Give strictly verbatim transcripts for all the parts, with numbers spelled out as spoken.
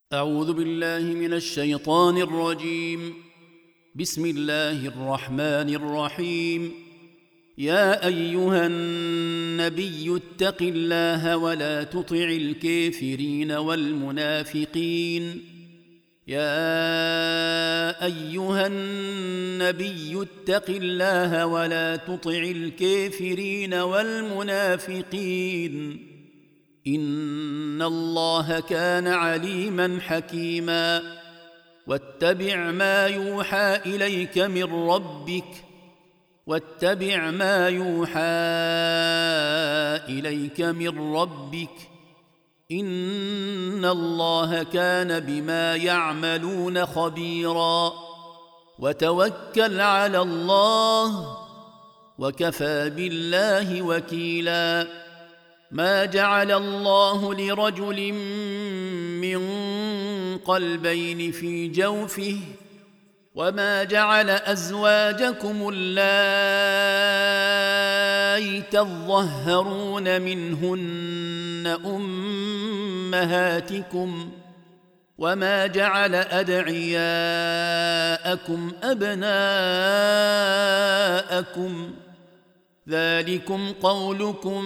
أعوذ بالله من الشيطان الرجيم. بسم الله الرحمن الرحيم. يا أيها النبي اتق الله ولا تطع الكافرين والمنافقين يا أيها النبي اتق الله ولا تطع الكافرين والمنافقين إن الله كان عليما حكيما. واتبع ما يوحى إليك من ربك واتبع ما يوحى إليك من ربك إن الله كان بما يعملون خبيرا. وتوكل على الله وكفى بالله وكيلا. ما جعل الله لرجل من قلبين في جوفه وما جعل أزواجكم اللائي تظهرون منهن أمهاتكم وما جعل أدعياءكم أبناءكم ذلكم قولكم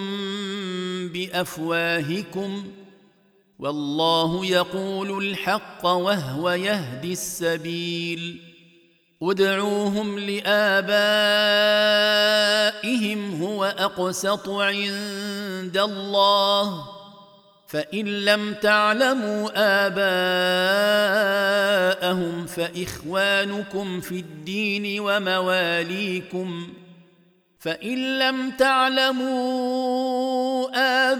بأفواهكم والله يقول الحق وهو يهدي السبيل. ادعوهم لآبائهم هو أقسط عند الله فإن لم تعلموا آباءهم فإخوانكم في الدين ومواليكم فإن لم تعلموا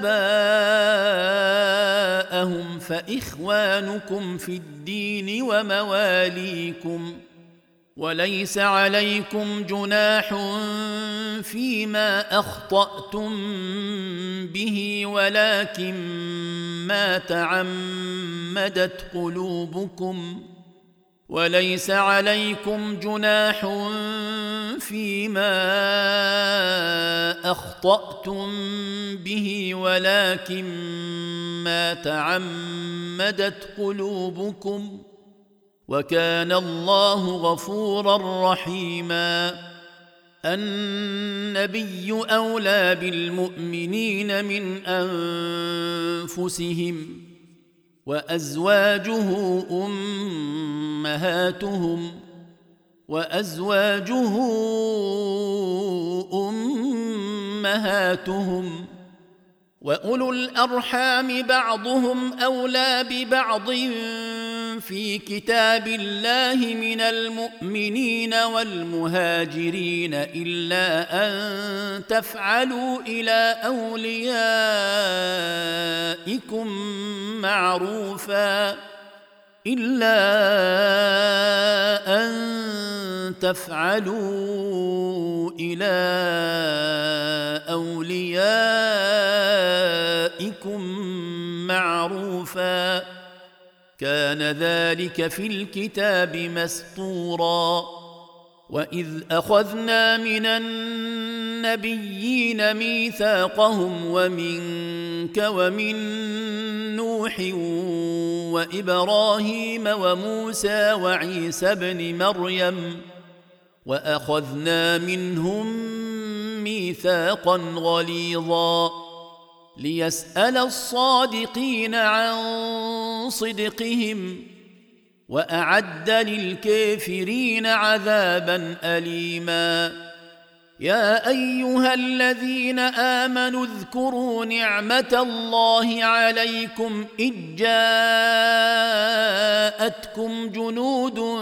آباءهم فإخوانكم في الدين ومواليكم وليس عليكم جناح فيما أخطأتم به ولكن ما تعمدت قلوبكم وليس عليكم جناح فيما أخطأتم به ولكن ما تعمدت قلوبكم وكان الله غفورا رحيما. النبي أولى بالمؤمنين من أنفسهم وأزواجه أمهاتهم وأزواجه أمهاتهم وأولو الأرحام بعضهم أولى ببعض في كتاب الله من المؤمنين والمهاجرين إلا أن تفعلوا إلى أوليائكم معروفا إلا أن تفعلوا إلى أوليائكم معروفا كان ذلك في الكتاب مسطورا. وإذ أخذنا من النبيين ميثاقهم ومنك ومن نوح وإبراهيم وموسى وعيسى ابن مريم وأخذنا منهم ميثاقا غليظا ليسأل الصادقين عن صدقهم وأعد للكافرين عذابا أليما. يا أيها الذين آمنوا اذكروا نعمة الله عليكم إذ جاءتكم جنود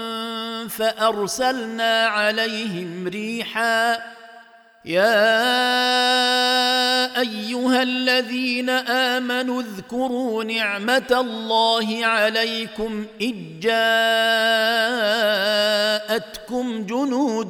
فأرسلنا عليهم ريحا يا أيها الذين آمنوا اذكروا نعمة الله عليكم إذ جاءتكم جنود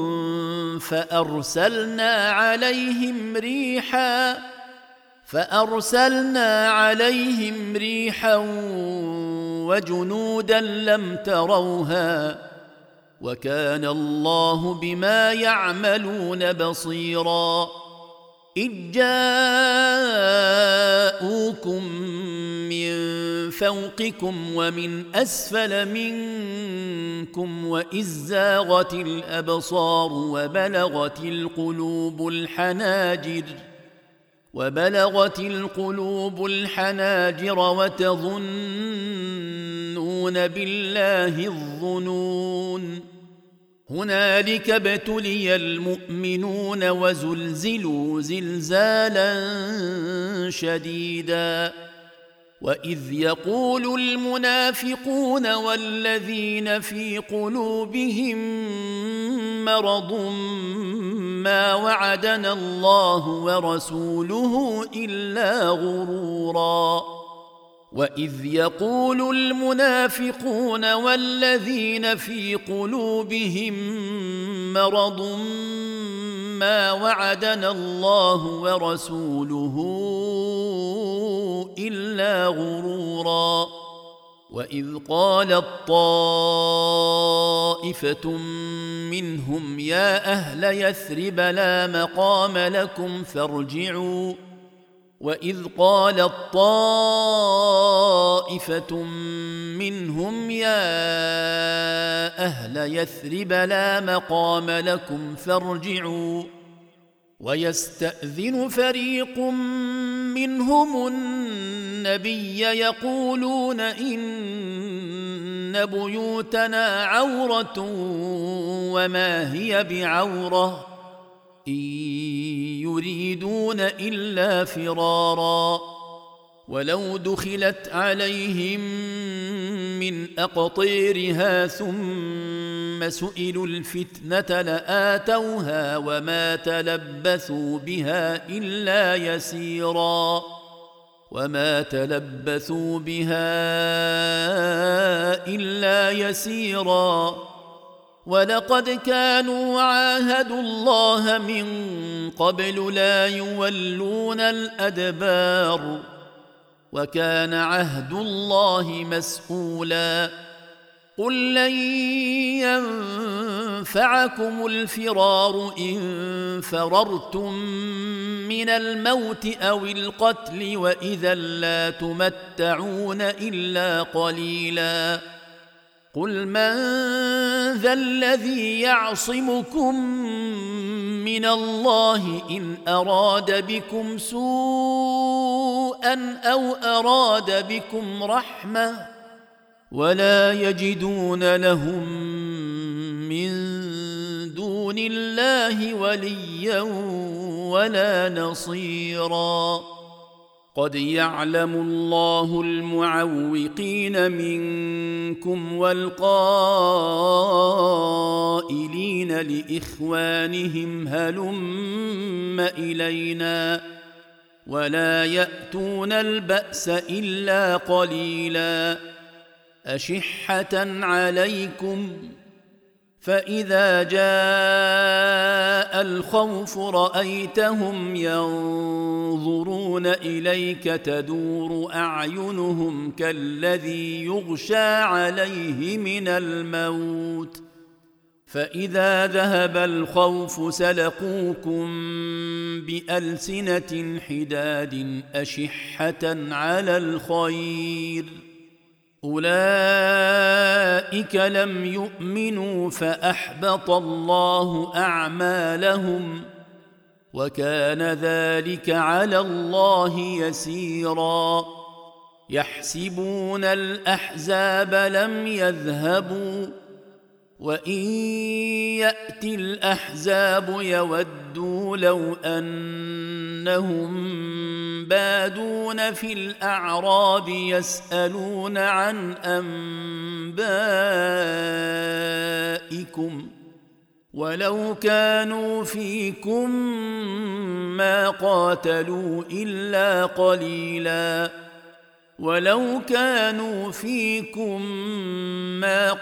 فأرسلنا عليهم ريحا فأرسلنا عليهم ريحا وجنودا لم تروها وكان الله بما يعملون بصيرا. إذ جاءوكم من فوقكم ومن أسفل منكم وإذ زاغت الأبصار وبلغت القلوب الحناجر وبلغت القلوب الحناجر وتظنون بالله الظنون هنالك ابتلي المؤمنون وزلزلوا زلزالا شديدا وإذ يقول المنافقون والذين في قلوبهم مرض ما وعدنا الله ورسوله إلا غرورا وإذ يقول المنافقون والذين في قلوبهم مرض ما وعدنا الله ورسوله إلا غرورا وإذ قالت طائفة منهم يا أهل يثرب لا مقام لكم فارجعوا وإذ قالت طائفة منهم يا أهل يثرب لا مقام لكم فارجعوا ويستأذن فريق منهم النبي يقولون إن بيوتنا عورة وما هي بعورة إن يريدون إلا فرارا ولو دخلت عليهم من أقطيرها ثم سئلوا الفتنة لآتوها وما تلبثوا بها إلا يسيرا وما تلبثوا بها إلا يسيرا ولقد كانوا عاهدوا الله من قبل لا يولون الأدبار وكان عهد الله مسؤولا قل لن ينفعكم الفرار إن فررتم من الموت أو القتل وإذا لا تمتعون إلا قليلا قل من ذا الذي يعصمكم من الله إن أراد بكم سوءا أو أراد بكم رحمة ولا يجدون لهم من دون الله وليا ولا نصيرا قد يعلم الله المعوقين منكم والقائلين لإخوانهم هلم إلينا ولا يأتون البأس إلا قليلا أشحة عليكم فإذا جاء الخوف رأيتهم ينظرون إليك تدور أعينهم كالذي يغشى عليه من الموت فإذا ذهب الخوف سلقوكم بألسنة حداد أشحة على الخير أولئك لم يؤمنوا فأحبط الله أعمالهم وكان ذلك على الله يسيرا يحسبون الأحزاب لم يذهبوا وإن يأتي الأحزاب يودوا لو أنهم بادون في الأعراب يسألون عن أنبائكم ولو كانوا فيكم ما قاتلوا إلا قليلا ولو كانوا فيكم ما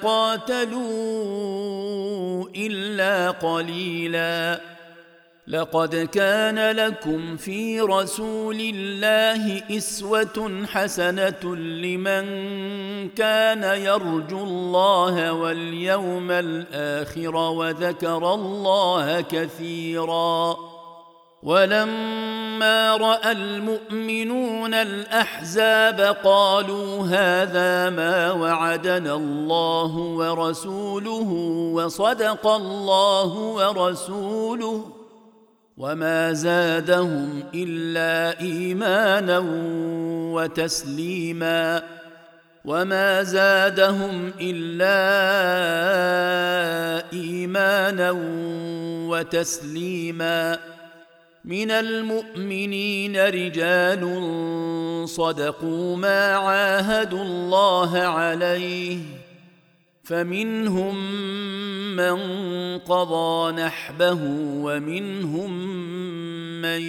قاتلوا إلا قليلا لقد كان لكم في رسول الله أسوة حسنة لمن كان يرجو الله واليوم الآخر وذكر الله كثيرا ولما رأى المؤمنون الأحزاب قالوا هذا ما وعدنا الله ورسوله وصدق الله ورسوله وما زادهم إلا إيمانا وتسليما وما زادهم إلا إيمانا وتسليما من المؤمنين رجال صدقوا ما عاهدوا الله عليه فمنهم من قضى نحبه ومنهم من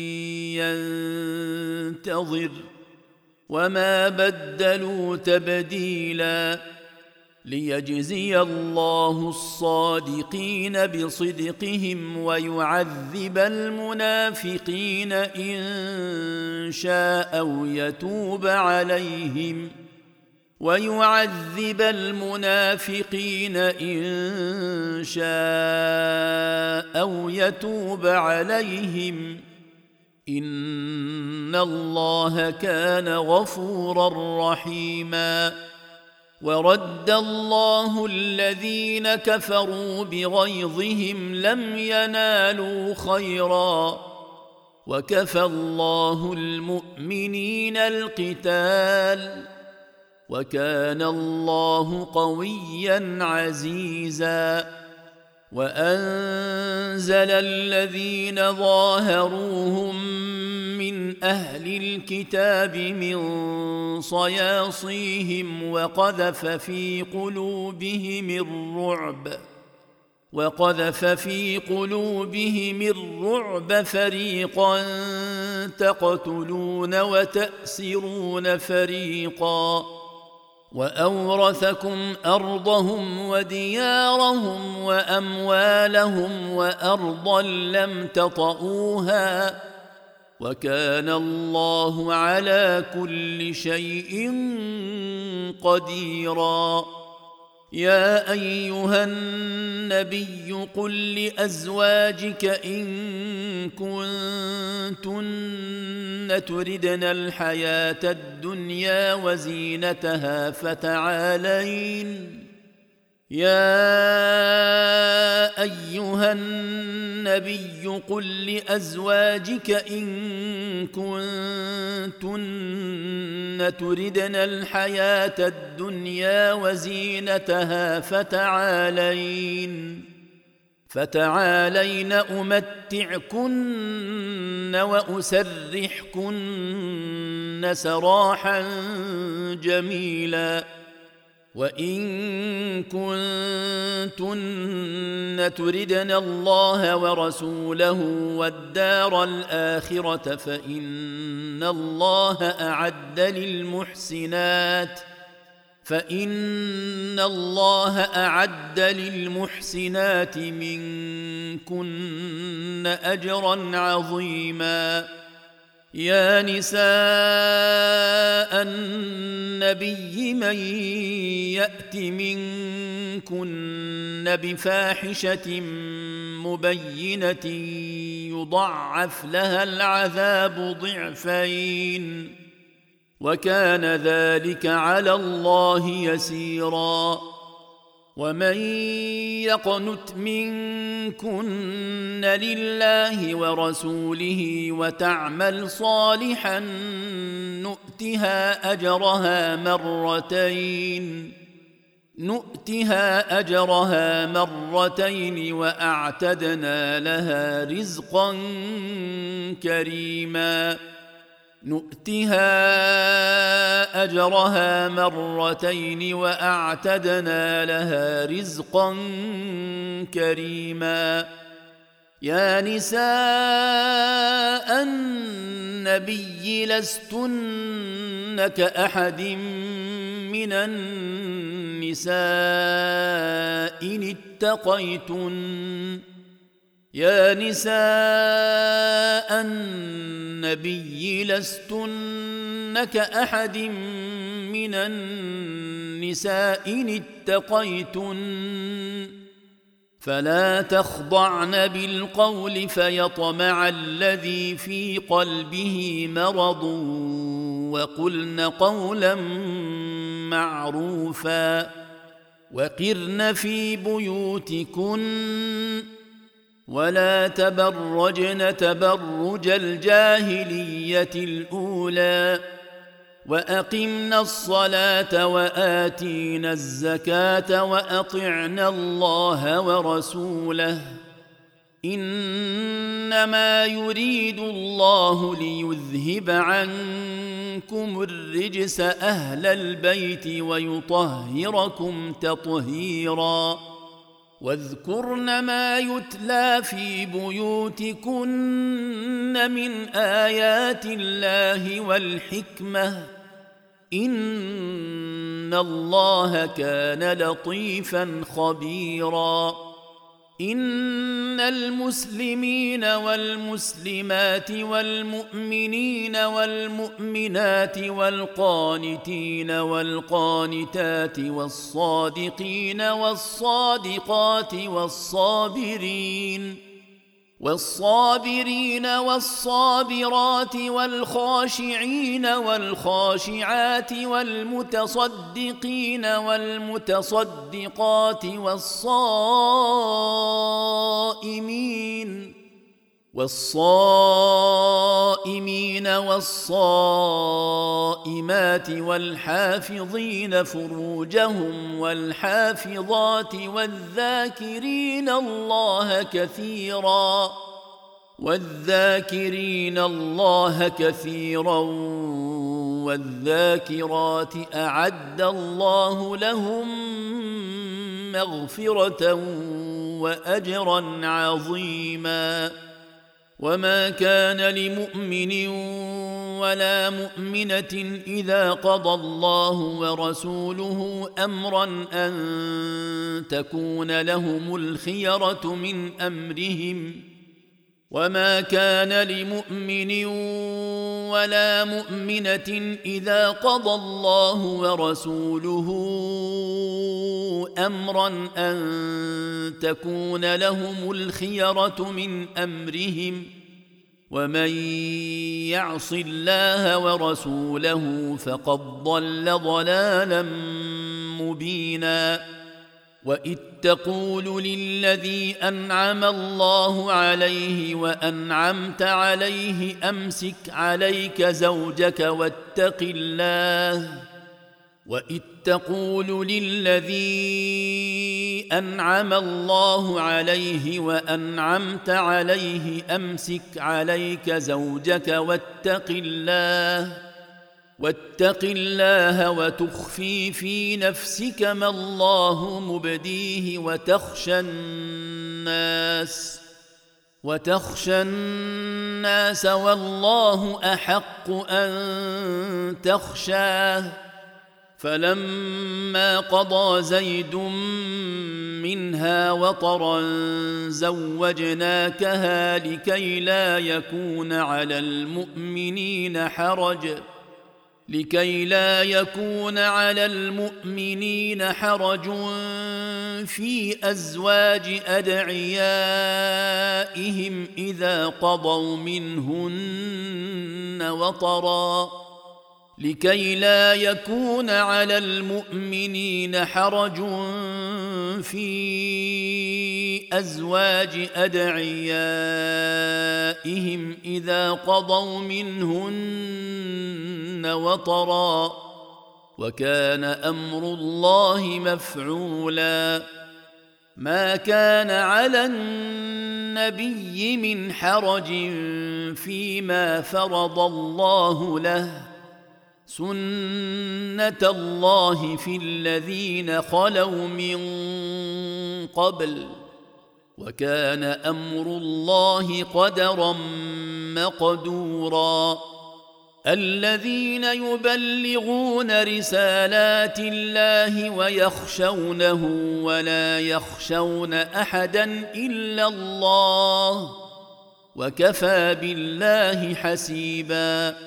ينتظر وما بدلوا تبديلا ليجزي الله الصادقين بصدقهم ويعذب المنافقين إن شاء أو يتوب عليهم ويعذب المنافقين إن شاء أو يتوب عليهم إن الله كان غفورا رحيما ورد الله الذين كفروا بغيظهم لم ينالوا خيرا وكفى الله المؤمنين القتال وكان الله قويا عزيزا وأنزل الذين ظاهروهم من أهل الكتاب من صياصيهم وقذف في قلوبهم الرعب وقذف في قلوبهم الرعب فريقا تقتلون وتأسرون فريقا وأورثكم أرضهم وديارهم وأموالهم وأرضا لم تطئوها وكان الله على كل شيء قديرا يا أيها النبي قل لأزواجك إن كنتن تردن الحياة الدنيا وزينتها فتعالين يا أيها النبي قل لأزواجك إن كنتن تردن الحياة الدنيا وزينتها فتعالين فتعالين أمتعكن وأسرحكن سراحا جميلا وإن كنتن تردن الله ورسوله والدار الآخرة فإن الله أعد للمحسنات فإن الله أعد للمحسنات منكن أجرا عظيما يا نساء النبي من يأت منكن بفاحشة مبينة يضعف لها العذاب ضعفين وكان ذلك على الله يسيرا ومن يقنت منكن لله ورسوله وتعمل صالحا نؤتها أجرها مرتين نؤتها أجرها مرتين وأعتدنا لها رزقا كريما نؤتها أجرها مرتين وأعتدنا لها رزقا كريما يا نساء النبي لستن كأحد من النساء إن اتقيتن يا نساء النبي لستن كأحد من النساء إن اتقيتن فلا تخضعن بالقول فيطمع الذي في قلبه مرض وقلن قولا معروفا وقرن في بيوتكن ولا تبرجن تبرج الجاهلية الأولى وأقمنا الصلاة وآتينا الزكاة وأطعنا الله ورسوله إنما يريد الله ليذهب عنكم الرجس أهل البيت ويطهركم تطهيرا واذكرن ما يتلى في بيوتكن من آيات الله والحكمة إن الله كان لطيفا خبيرا إن المسلمين والمسلمات والمؤمنين والمؤمنات والقانتين والقانتات والصادقين والصادقات والصابرين والصابرين والصابرات والخاشعين والخاشعات والمتصدقين والمتصدقات والصائمين والصائمين والصائمات والحافظين فروجهم والحافظات والذاكرين الله كثيرا والذاكرين الله كثيرا والذاكرات أعد الله لهم مغفرة وأجرا عظيما وما كان لمؤمن ولا مؤمنة إذا قضى الله ورسوله أمرا أن تكون لهم الخيرة من أمرهم وما كان لمؤمن ولا مؤمنة إذا قضى الله ورسوله أمرا أن تكون لهم الخيرة من أمرهم ومن يعص الله ورسوله فقد ضل ضلالا مبينا وإذ تقول للذي أنعم الله عليه وأنعمت عليه أمسك عليك زوجك واتق الله وإذ تقول للذي أنعم الله عليه وأنعمت عليه أمسك عليك زوجك واتق الله واتق الله وتخفي في نفسك ما الله مبديه وتخشى الناس وتخشى الناس والله أحق أن تخشاه فلما قضى زيد منها وطرا زوجناكها لكي لا يكون على المؤمنين حرج لكي لا يكون على المؤمنين حرج في أزواج أدعيائهم إذا قضوا منهن وطرا لكي لا يكون على المؤمنين حرج في أزواج أدعيائهم إذا قضوا منهن وطرا وكان أمر الله مفعولا ما كان على النبي من حرج فيما فرض الله له سنة الله في الذين خلوا من قبل وكان أمر الله قدرا مقدورا الذين يبلغون رسالات الله ويخشونه ولا يخشون أحدا إلا الله وكفى بالله حسيبا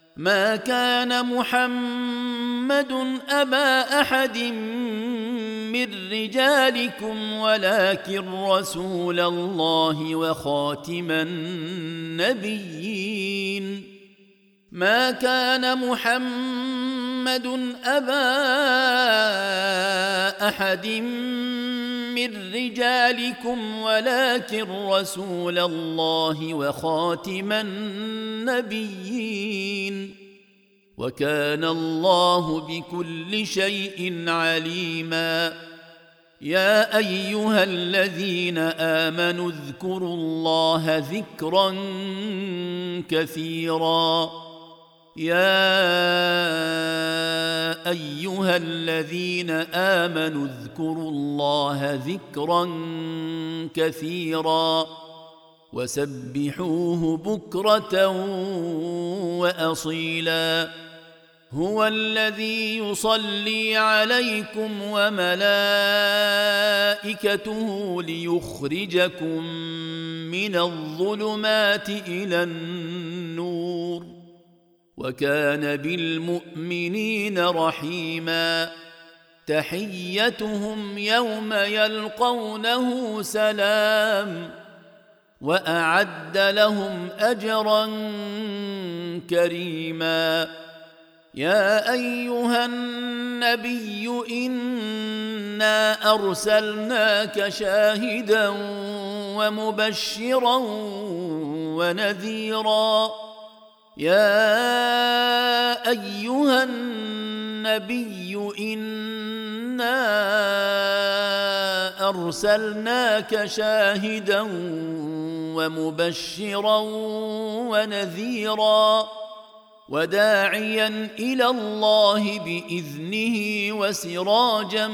ما كان محمد أبا أحد من رجالكم ولكن رسول الله وخاتم النبيين. ما كان محمد أبا أحد من رجالكم ولكن رسول الله وخاتم النبيين، وكان الله بكل شيء عليما. يا أيها الذين آمنوا اذكروا الله ذكرا كثيرا. يا أيها الذين آمنوا اذكروا الله ذكرا كثيرا وسبحوه بكرة وأصيلا. هو الذي يصلي عليكم وملائكته ليخرجكم من الظلمات إلى النور، وكان بالمؤمنين رحيما. تحيتهم يوم يلقونه سلام، وأعد لهم أجرا كريما. يا أيها النبي إنا أرسلناك شاهدا ومبشرا ونذيرا. يا أيها النبي إنا أرسلناك شاهدا ومبشرا ونذيرا وداعيا إلى الله بإذنه وسراجا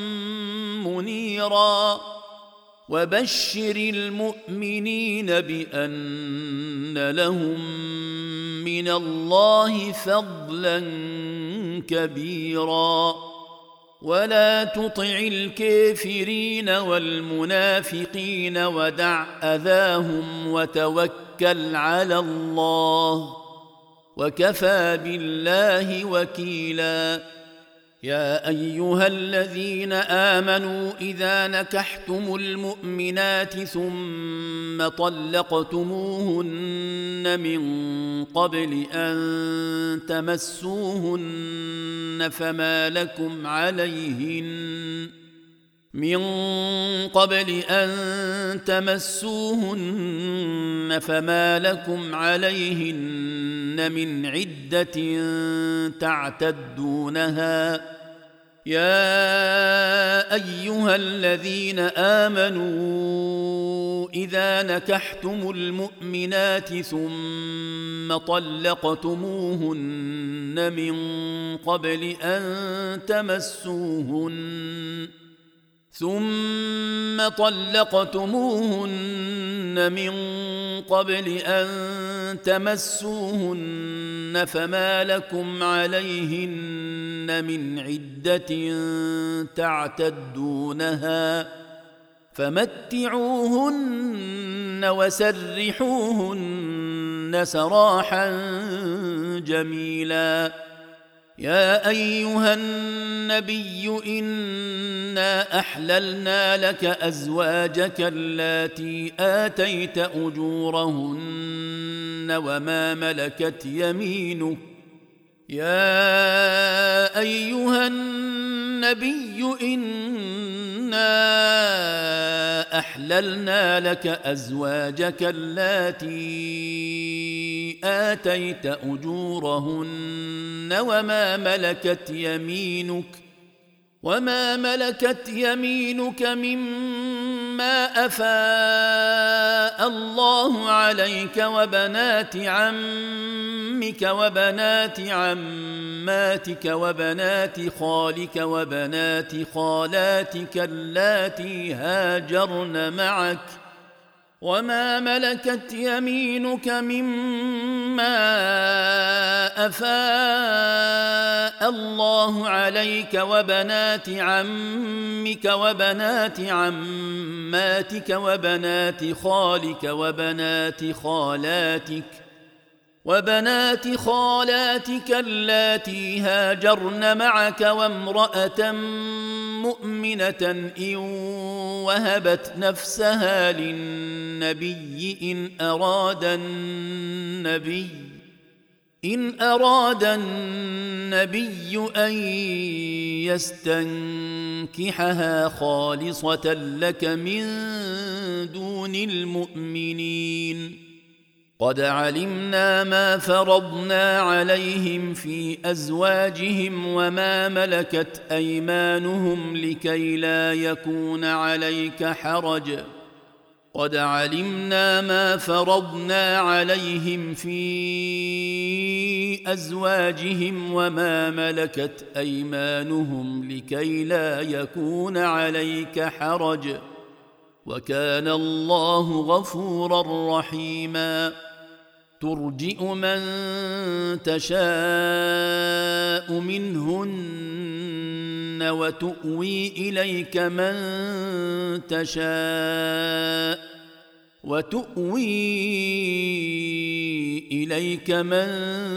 منيرا. وبشر المؤمنين بأن لهم من الله فضلا كبيرا. ولا تطع الكافرين والمنافقين ودع أذاهم وتوكل على الله، وكفى بالله وكيلا. يا أيها الذين آمنوا إذا نكحتم المؤمنات ثم طلقتموهن من قبل أن تمسوهن فما لكم عليهن من قبل أن تمسوهن فما لكم عليهن من عدة تعتدونها. يا أيها الذين آمنوا إذا نكحتم المؤمنات ثم طلقتموهن من قبل أن تمسوهن ثم طلقتموهن من قبل أن تمسوهن فما لكم عليهن من عدة تعتدونها. فمتعوهن وسرحوهن سراحا جميلا. يا أيها النبي إنا أحللنا لك أزواجك اللاتي آتيت أجورهن وما ملكت يمينك. يا أيها النبي إنا أحللنا لك أزواجك اللاتي آتيت أجورهن وما ملكت يمينك وما ملكت يمينك مما أفاء الله عليك وبنات عمك وبنات عماتك وبنات خالك وبنات خالاتك اللاتي هاجرن معك وما ملكت يمينك مما أفاء الله عليك وبنات عمك وبنات عماتك وبنات خالك وبنات خالاتك وبنات خالاتك اللاتي هاجرن معك وامرأة مؤمنة إن وهبت نفسها للنبي إن أراد النبي إن أراد النبي أن يستنكحها خالصة لك من دون المؤمنين قد علمنا ما فرضنا عليهم في أزواجهم وما ملكت أيمانهم لكي لا يكون عليك حرج قد علمنا ما فرضنا عليهم في أزواجهم وما ملكت أيمانهم لكي لا يكون عليك حرج وكان الله غفورا رحيما ترجئ من تشاء منهن وتؤوي إليك من تشاء وتؤوي إليك من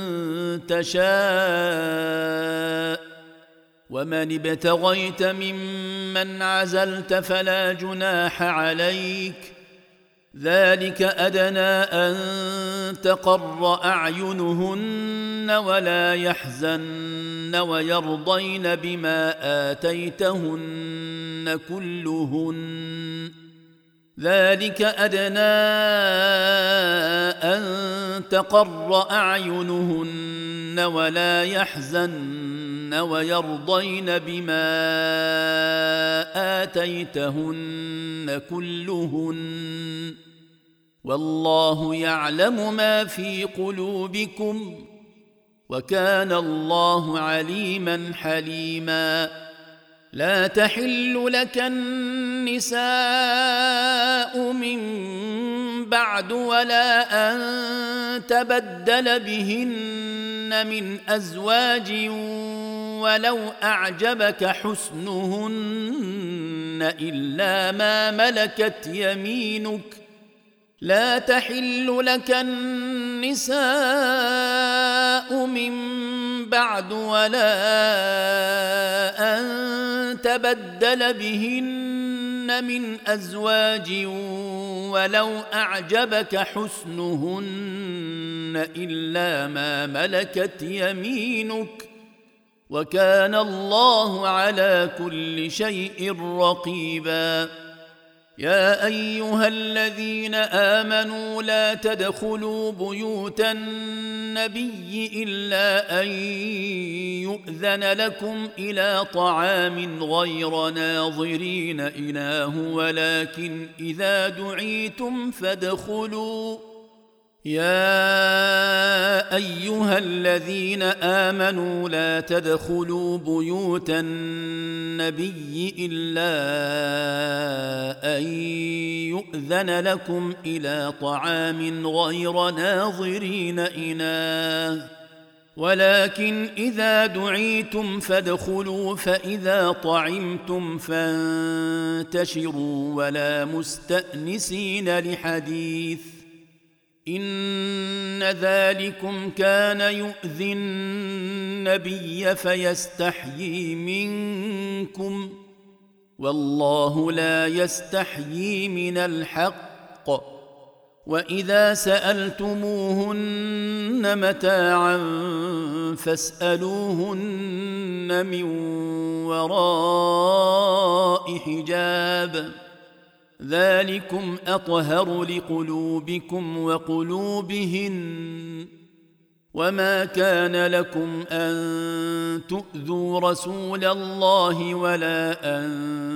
تشاء ومن ابتغيت ممن عزلت فلا جناح عليك ذلك أدنى أن تقر أعينهن ولا يحزن ويرضين بما آتيتهن كلهن ذلك أدنى أن تقر أعينهن ولا يحزن ويرضين بما آتيتهن كلهن والله يعلم ما في قلوبكم وكان الله عليما حليما لا تحل لك النساء من بعد ولا أن تبدل بهن من أزواج ولو أعجبك حسنهن إلا ما ملكت يمينك لا تحل لك النساء من بعد ولا أن تبدل بهن من أزواج ولو أعجبك حسنهن إلا ما ملكت يمينك وكان الله على كل شيء رقيبا يا أيها الذين آمنوا لا تدخلوا بيوت النبي إلا أن يؤذن لكم إلى طعام غير ناظرين إناه ولكن إذا دعيتم فادخلوا يا أيها الذين آمنوا لا تدخلوا بيوت النبي إلا أن يؤذن لكم إلى طعام غير ناظرين إناه ولكن إذا دعيتم فادخلوا فإذا طعمتم فانتشروا ولا مستأنسين لحديث إن ذلكم كان يؤذي النبي فيستحيي منكم والله لا يستحيي من الحق وإذا سألتموهن متاعا فاسألوهن من وراء حجاب ذلكم أطهر لقلوبكم وقلوبهن وما كان لكم أن تؤذوا رسول الله ولا أن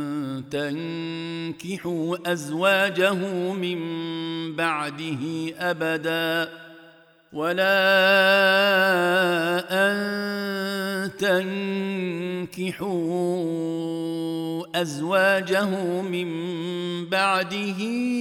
تنكحوا أزواجه من بعده أبدا ولا أن تنكحوا أزواجه من بعده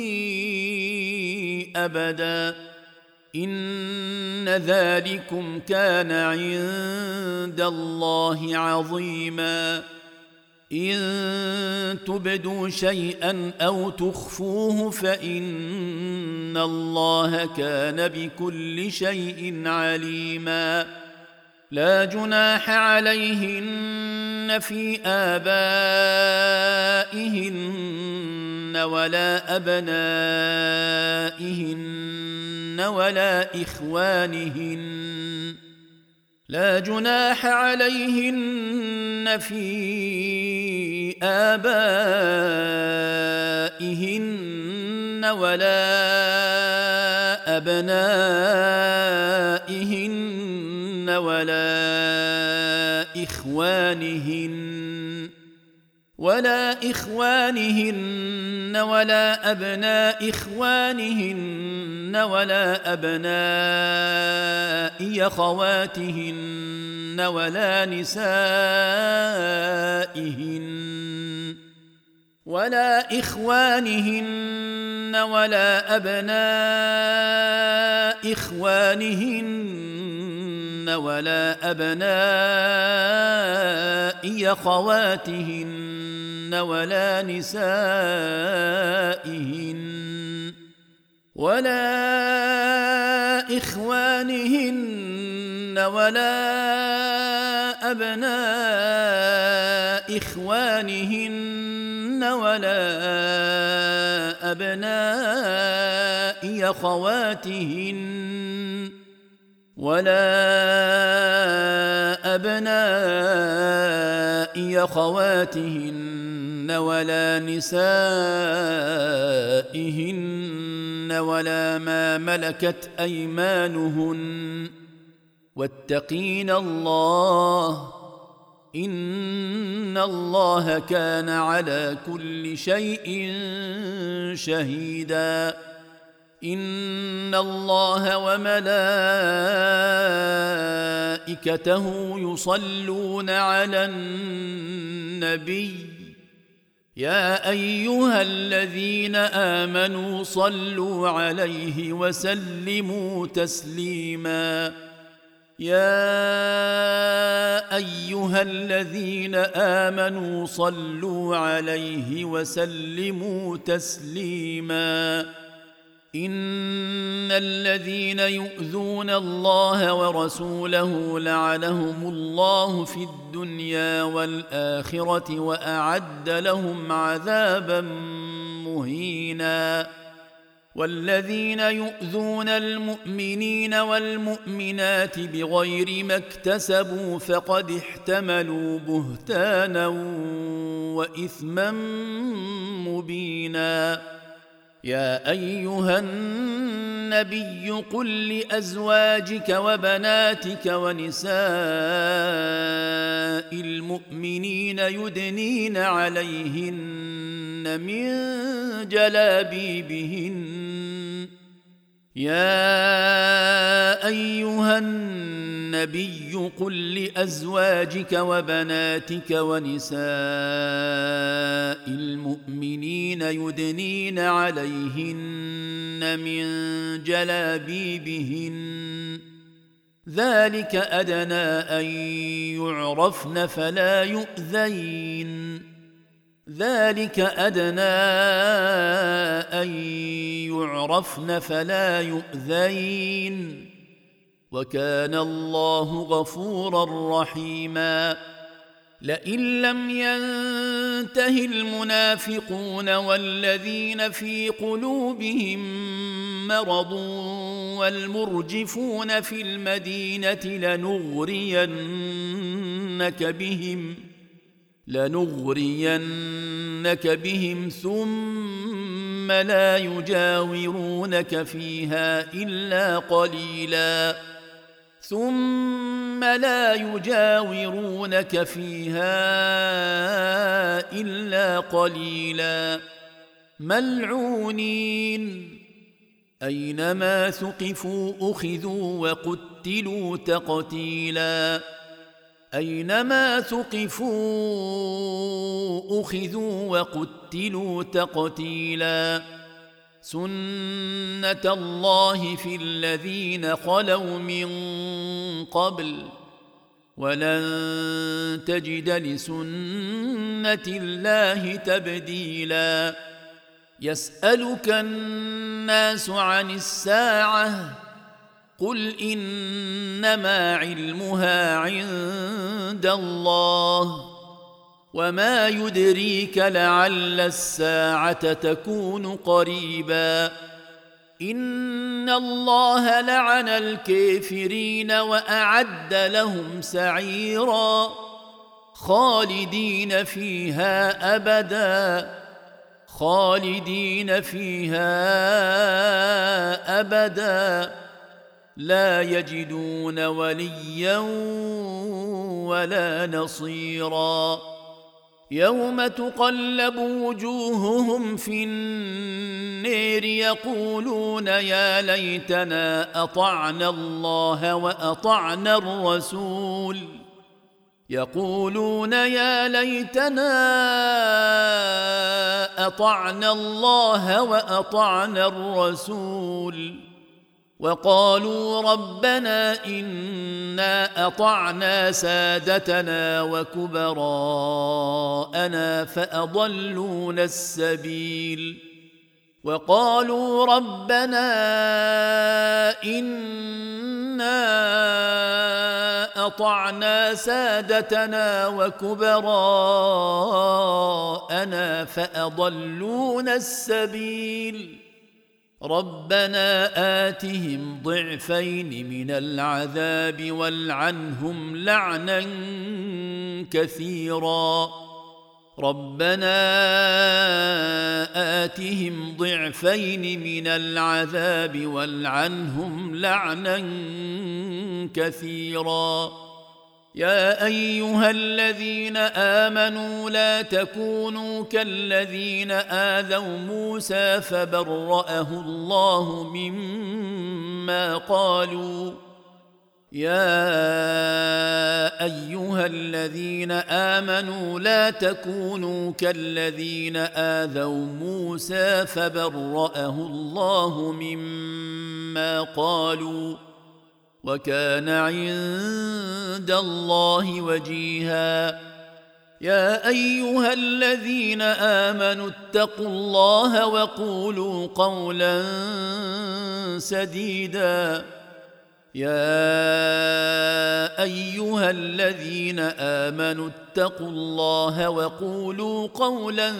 أبدا إن ذلكم كان عند الله عظيما إن تبدوا شيئا أو تخفوه فإن الله كان بكل شيء عليما. لا جناح عليهن في آبائهن ولا أبنائهن ولا إخوانهن لا جناح عليهن في آبائهن ولا أبنائهن ولا إخوانهن ولا إخوانهن ولا أبناء إخوانهن ولا أبناء أخواتهن ولا نسائهن ولا إخوانهن ولا أبناء إخوانهن ولا أبناء أخواتهن ولا نسائهن ولا إخوانهن ولا أبناء إخوانهن ولا أبناء أخواتهن ولا أبناء أخواتهن ولا نسائهن ولا ما ملكت أيمانهن واتقين الله إن الله كان على كل شيء شهيدا. إن الله وملائكته يصلون على النبي يا أيها الذين آمنوا صلوا عليه وسلموا تسليما. يا أيها الذين آمنوا صلوا عليه وسلموا تسليما. إن الذين يؤذون الله ورسوله لعنهم الله في الدنيا والآخرة وأعد لهم عذابا مهينا. والذين يؤذون المؤمنين والمؤمنات بغير ما اكتسبوا فقد احتملوا بهتانا وإثما مبينا. يا أيها النبي قل لأزواجك وبناتك ونساء المؤمنين يدنين عليهن من جلابيبهن يا أيها النبي قل لأزواجك وبناتك ونساء المؤمنين يدنين عليهن من جلابيبهن ذلك أدنى أن يعرفن فلا يؤذين ذلك أدنى أن يعرفن فلا يؤذين وكان الله غفورا رحيما. لئن لم ينته المنافقون والذين في قلوبهم مرض والمرجفون في المدينة لنغرينك بهم لنغرينك بهم ثم لا يجاورونك فيها إلا قليلا ثم لا يجاورونك فيها إلا قليلا ملعونين أينما ثقفوا أخذوا وقتلوا تقتيلا أينما ثقفوا أخذوا وقتلوا تقتيلا سنة الله في الذين خلوا من قبل ولن تجد لسنة الله تبديلا يسألك الناس عن الساعة قل إنما علمها عند الله وما يدريك لعل الساعة تكون قريبا إن الله لعن الكافرين وأعد لهم سعيرا خالدين فيها أبدا خالدين فيها أبدا لا يجدون وليا ولا نصيرا يوم تقلب وجوههم في النير يقولون يا ليتنا أطعنا الله وأطعنا الرسول يقولون يا ليتنا أطعنا الله وأطعنا الرسول وقالوا ربنا إنا أطعنا سادتنا وكبراءنا فأضلونا السبيل وقالوا ربنا إنا أطعنا سادتنا وكبراءنا فأضلونا السبيل ربنا آتهم ضعفين من العذاب والعنهم لعنا كثيرا ربنا آتهم ضعفين من العذاب والعنهم لعنا كثيرا يا أيها الذين آمنوا لا تكونوا كالذين آذوا موسى فبرأه الله مما قالوا يا أيها الذين آمنوا لا تكونوا كالذين آذوا موسى فبرأه الله مما قالوا وكان عند الله وجيها يا أيها الذين آمنوا اتقوا الله وقولوا قولا سديدا يا أيها الذين آمنوا اتقوا الله وقولوا قولا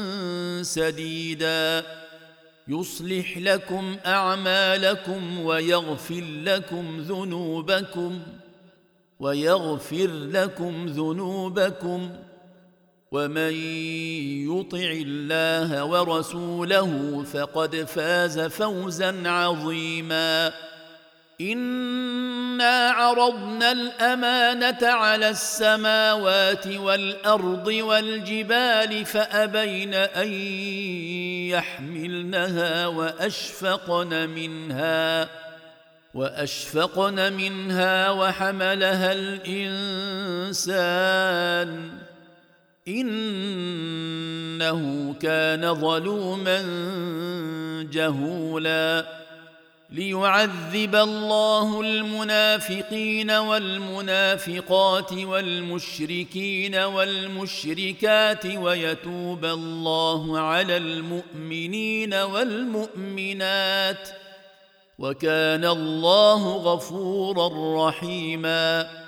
سديدا يصلح لكم أعمالكم ويغفر لكم ذنوبكم ويغفر لكم ذنوبكم ومن يطع الله ورسوله فقد فاز فوزا عظيما إنا عرضنا الأمانة على السماوات والأرض والجبال فأبين أن يحملنها وأشفقن منها وأشفقن منها وحملها الإنسان إنه كان ظلوما جهولا ليعذب الله المنافقين والمنافقات والمشركين والمشركات ويتوب الله على المؤمنين والمؤمنات وكان الله غفورا رحيما